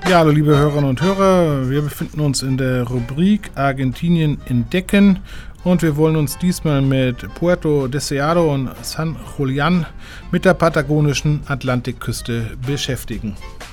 Ja, hallo liebe Hörerinnen und Hörer, wir befinden uns in der Rubrik Argentinien entdecken und wir wollen uns diesmal mit Puerto Deseado und San Julián mit der patagonischen Atlantikküste beschäftigen.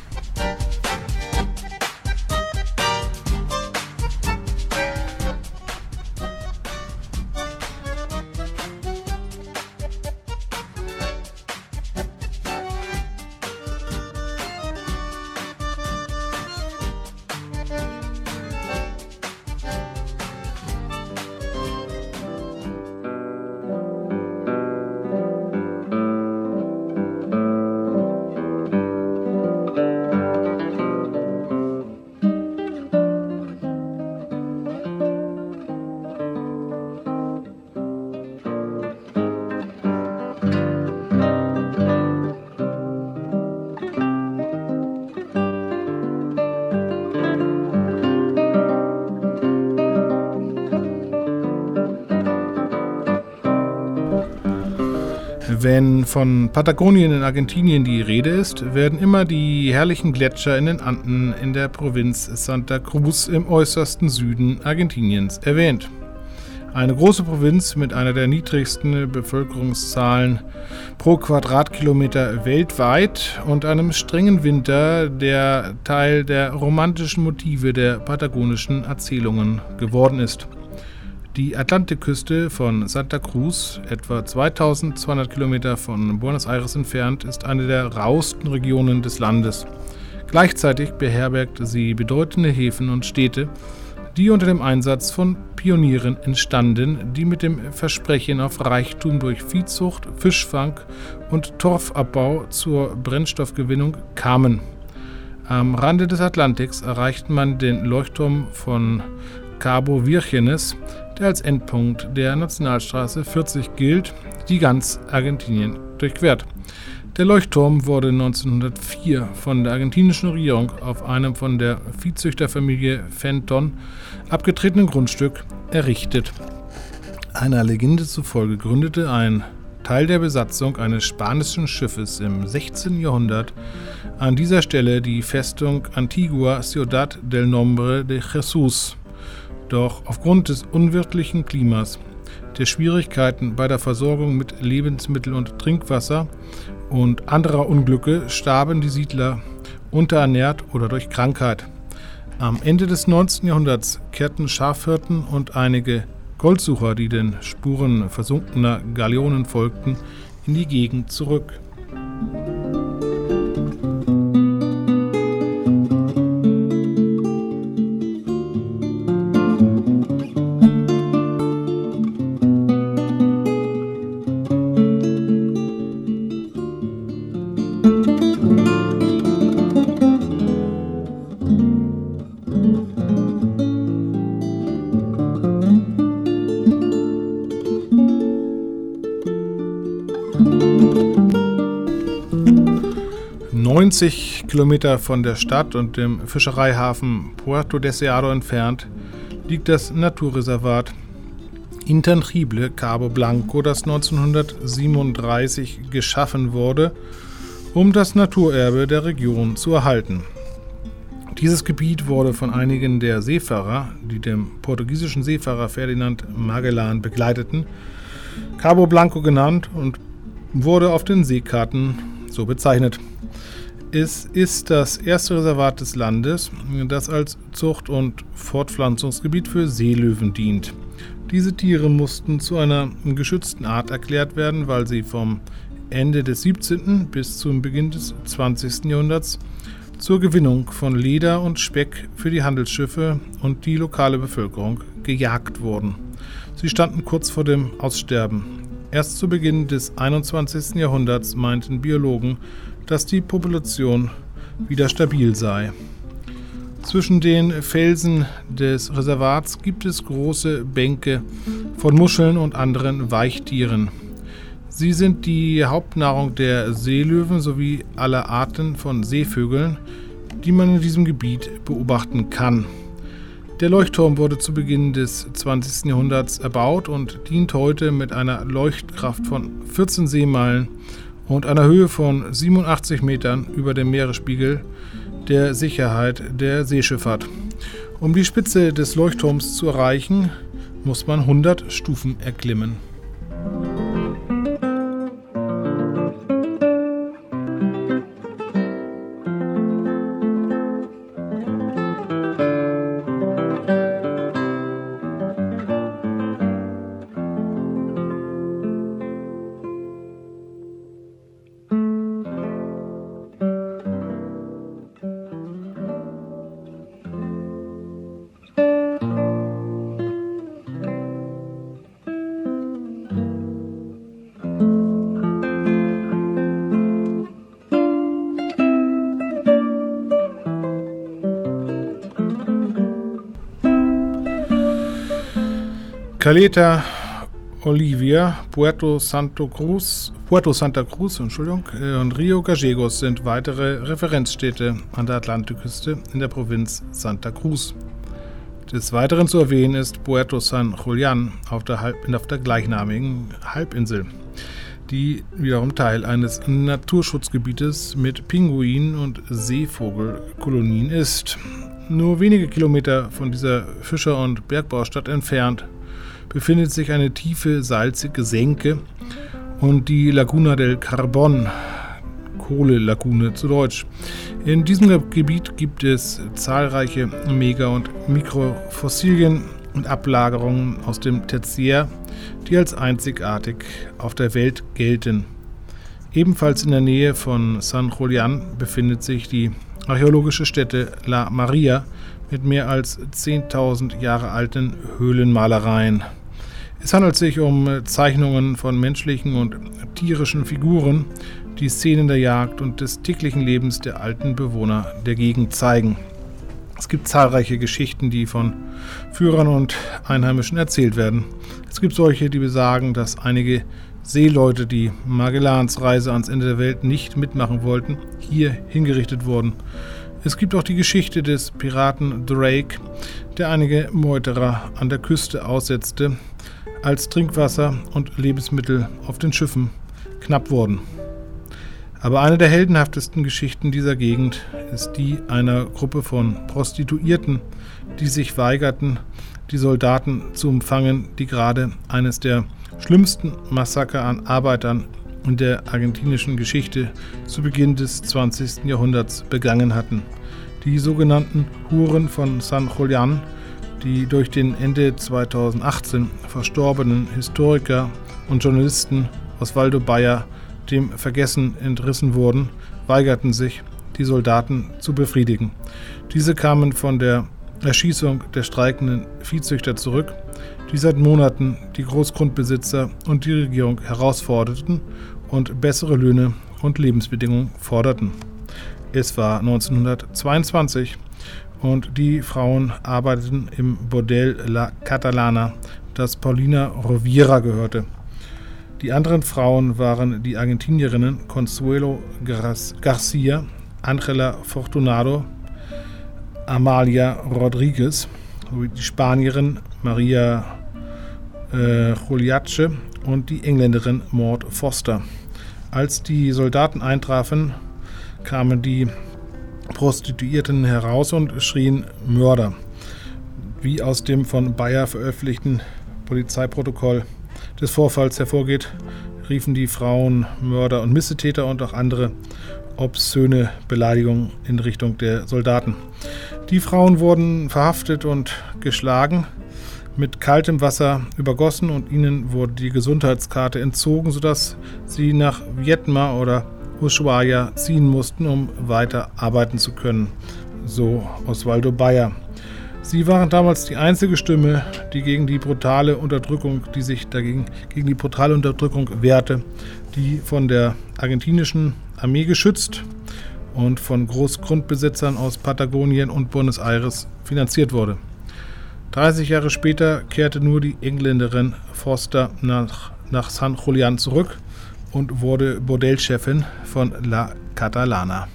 Wenn von Patagonien in Argentinien die Rede ist, werden immer die herrlichen Gletscher in den Anden in der Provinz Santa Cruz im äußersten Süden Argentiniens erwähnt. Eine große Provinz mit einer der niedrigsten Bevölkerungszahlen pro Quadratkilometer weltweit und einem strengen Winter, der Teil der romantischen Motive der patagonischen Erzählungen geworden ist. Die Atlantikküste von Santa Cruz, etwa 2200 Kilometer von Buenos Aires entfernt, ist eine der rauesten Regionen des Landes. Gleichzeitig beherbergt sie bedeutende Häfen und Städte, die unter dem Einsatz von Pionieren entstanden, die mit dem Versprechen auf Reichtum durch Viehzucht, Fischfang und Torfabbau zur Brennstoffgewinnung kamen. Am Rande des Atlantiks erreicht man den Leuchtturm von Cabo Vírgenes, der als Endpunkt der Nationalstraße 40 gilt, die ganz Argentinien durchquert. Der Leuchtturm wurde 1904 von der argentinischen Regierung auf einem von der Viehzüchterfamilie Fenton abgetretenen Grundstück errichtet. Einer Legende zufolge gründete ein Teil der Besatzung eines spanischen Schiffes im 16. Jahrhundert an dieser Stelle die Festung Antigua Ciudad del Nombre de Jesús. Doch aufgrund des unwirtlichen Klimas, der Schwierigkeiten bei der Versorgung mit Lebensmittel und Trinkwasser und anderer Unglücke starben die Siedler unterernährt oder durch Krankheit. Am Ende des 19. Jahrhunderts kehrten Schafhirten und einige Goldsucher, die den Spuren versunkener Galeonen folgten, in die Gegend zurück. Kilometer von der Stadt und dem Fischereihafen Puerto Deseado entfernt liegt das Naturreservat Intangible Cabo Blanco, das 1937 geschaffen wurde, um das Naturerbe der Region zu erhalten. Dieses Gebiet wurde von einigen der Seefahrer, die dem portugiesischen Seefahrer Ferdinand Magellan begleiteten, Cabo Blanco genannt und wurde auf den Seekarten so bezeichnet. Es ist das erste Reservat des Landes, das als Zucht- und Fortpflanzungsgebiet für Seelöwen dient. Diese Tiere mussten zu einer geschützten Art erklärt werden, weil sie vom Ende des 17. bis zum Beginn des 20. Jahrhunderts zur Gewinnung von Leder und Speck für die Handelsschiffe und die lokale Bevölkerung gejagt wurden. Sie standen kurz vor dem Aussterben. Erst zu Beginn des 21. Jahrhunderts meinten Biologen, dass die Population wieder stabil sei. Zwischen den Felsen des Reservats gibt es große Bänke von Muscheln und anderen Weichtieren. Sie sind die Hauptnahrung der Seelöwen sowie aller Arten von Seevögeln, die man in diesem Gebiet beobachten kann. Der Leuchtturm wurde zu Beginn des 20. Jahrhunderts erbaut und dient heute mit einer Leuchtkraft von 14 Seemeilen und einer Höhe von 87 Metern über dem Meeresspiegel der Sicherheit der Seeschifffahrt. Um die Spitze des Leuchtturms zu erreichen, muss man 100 Stufen erklimmen. Caleta Olivia, Puerto Santa Cruz und Rio Gallegos sind weitere Referenzstädte an der Atlantikküste in der Provinz Santa Cruz. Des Weiteren zu erwähnen ist Puerto San Julián auf der gleichnamigen Halbinsel, die wiederum Teil eines Naturschutzgebietes mit Pinguinen und Seevogelkolonien ist. Nur wenige Kilometer von dieser Fischer- und Bergbaustadt entfernt befindet sich eine tiefe, salzige Senke und die Laguna del Carbón, Kohlelagune zu Deutsch. In diesem Gebiet gibt es zahlreiche Mega- und Mikrofossilien und Ablagerungen aus dem Tertiär, die als einzigartig auf der Welt gelten. Ebenfalls in der Nähe von San Julián befindet sich die archäologische Stätte La Maria mit mehr als 10.000 Jahre alten Höhlenmalereien. Es handelt sich um Zeichnungen von menschlichen und tierischen Figuren, die Szenen der Jagd und des täglichen Lebens der alten Bewohner der Gegend zeigen. Es gibt zahlreiche Geschichten, die von Führern und Einheimischen erzählt werden. Es gibt solche, die besagen, dass einige Seeleute, die Magellans Reise ans Ende der Welt nicht mitmachen wollten, hier hingerichtet wurden. Es gibt auch die Geschichte des Piraten Drake, der einige Meuterer an der Küste aussetzte, als Trinkwasser und Lebensmittel auf den Schiffen knapp wurden. Aber eine der heldenhaftesten Geschichten dieser Gegend ist die einer Gruppe von Prostituierten, die sich weigerten, die Soldaten zu umfangen, die gerade eines der schlimmsten Massaker an Arbeitern in der argentinischen Geschichte zu Beginn des 20. Jahrhunderts begangen hatten. Die sogenannten Huren von San Julián, die durch den Ende 2018 verstorbenen Historiker und Journalisten Osvaldo Bayer dem Vergessen entrissen wurden, weigerten sich, die Soldaten zu befriedigen. Diese kamen von der Erschießung der streikenden Viehzüchter zurück, die seit Monaten die Großgrundbesitzer und die Regierung herausforderten und bessere Löhne und Lebensbedingungen forderten. Es war 1922 und die Frauen arbeiteten im Bordell La Catalana, das Paulina Rovira gehörte. Die anderen Frauen waren die Argentinierinnen Consuelo Garcia, Ángela Fortunado, Amalia Rodriguez sowie die Spanierin Maria Juliache und die Engländerin Maud Foster. Als die Soldaten eintrafen, kamen die Prostituierten heraus und schrien Mörder. Wie aus dem von Bayer veröffentlichten Polizeiprotokoll des Vorfalls hervorgeht, riefen die Frauen Mörder und Missetäter und auch andere obszöne Beleidigungen in Richtung der Soldaten. Die Frauen wurden verhaftet und geschlagen, mit kaltem Wasser übergossen und ihnen wurde die Gesundheitskarte entzogen, sodass sie nach Vietma oder Ushuaia ziehen mussten, um weiter arbeiten zu können, so Osvaldo Bayer. Sie waren damals die einzige Stimme, die gegen die brutale Unterdrückung, die sich gegen die brutale Unterdrückung wehrte, die von der argentinischen Armee geschützt und von Großgrundbesitzern aus Patagonien und Buenos Aires finanziert wurde. 30 Jahre später kehrte nur die Engländerin Foster nach San Julián zurück und wurde Bordellchefin von La Catalana.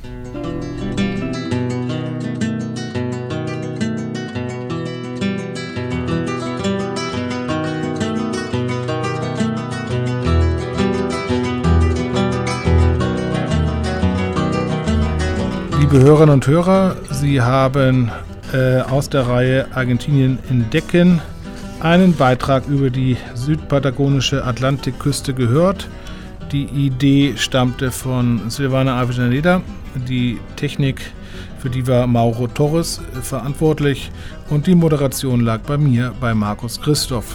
Die liebe Hörerinnen und Hörer, Sie haben aus der Reihe Argentinien entdecken einen Beitrag über die südpatagonische Atlantikküste gehört. Die Idee stammte von Silvana Avellaneda, die Technik, für die war Mauro Torres verantwortlich und die Moderation lag bei mir, bei Markus Christoph.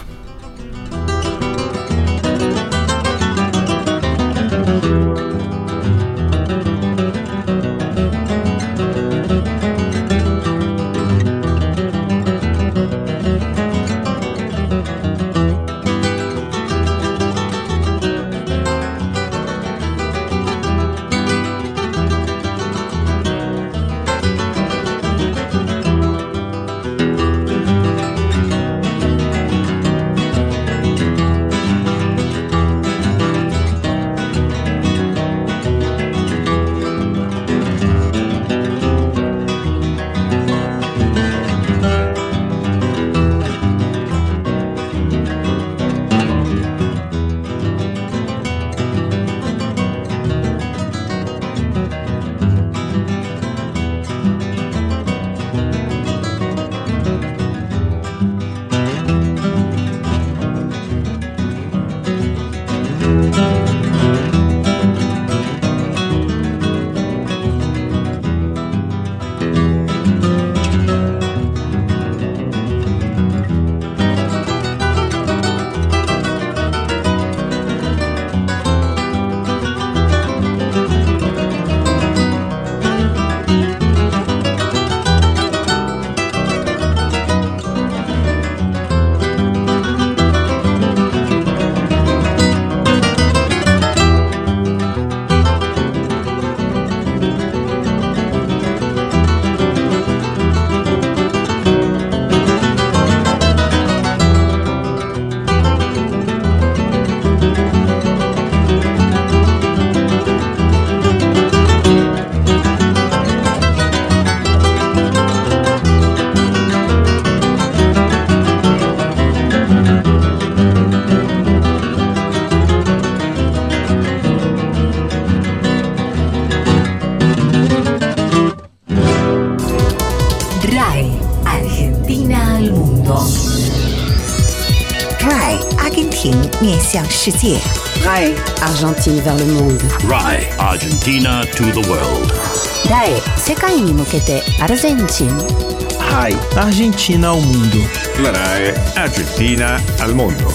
RAI 阿根廷面向世界 RAI Argentine vers le monde RAI Argentina to the world RAI 世界に向けてアルゼンチン RAI Argentina ao mundo La RAI Argentina al mondo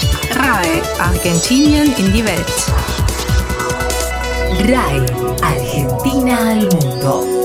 RAI Argentinien in die Welt RAI Argentina al mundo